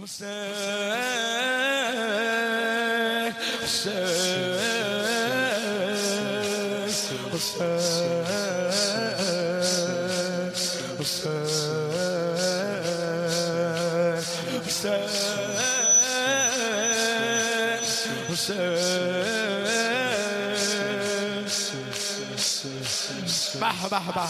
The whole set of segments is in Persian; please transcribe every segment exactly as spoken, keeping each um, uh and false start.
حسین حسین حسین حسین به به به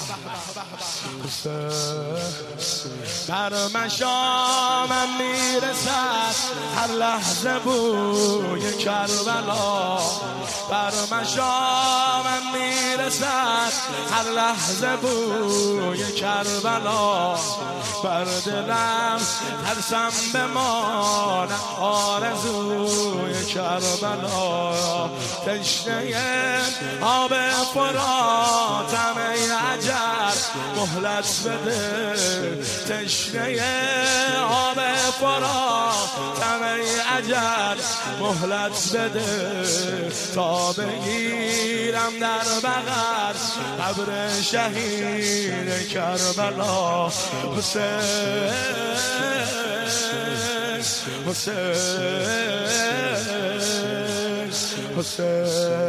بر من شامم میرسد هر لحظه بوی کربلا، بر من شامم میرسد هر لحظه بوی کربلا، بر دلم ترسم بماند آرزوی کربلا، تشنه آب فراتم ای اجل مهلت بده، تشنه آب فراتم ای اجل مهلت بده، تا بگیرم در بغل قبر شهید کربلا. حسین حسین حسین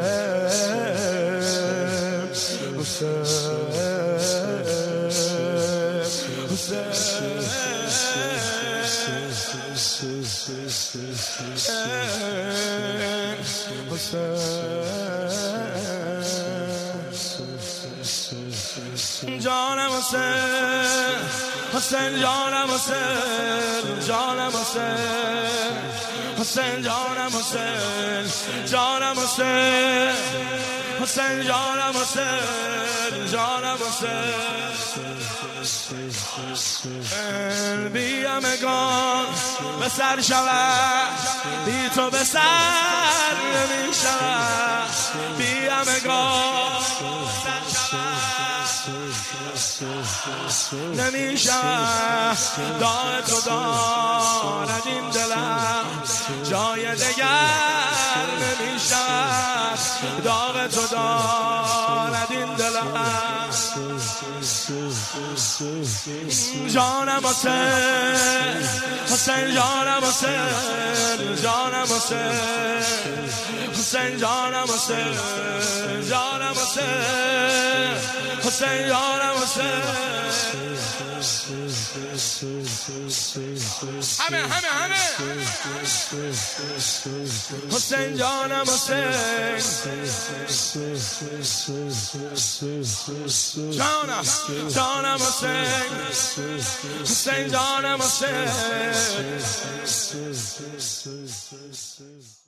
جانم حسین حسین جانم حسین جانم حسین حسین جانم حسین جانم حسین حسین جانم حسین جانم حسین بی همگان به سر شود، بی تو به سر نمی شود، بی همگان نمی شود، داغ تو دارد این دلم جای دگر نمی شود، داغ تو دارد این دلم جانم حسین حسین جانم حسین جانم حسین حسین جانم حسین جانم حسین حسین جانم حسین همه همه همه حسین جانم حسین جانم جانم حسین حسین جانم حسین